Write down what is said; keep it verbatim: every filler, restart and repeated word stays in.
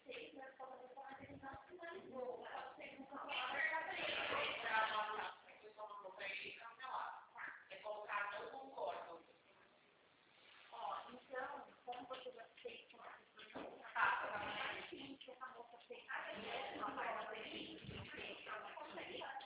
Sim, que essa moça fez. Ah, é mesmo?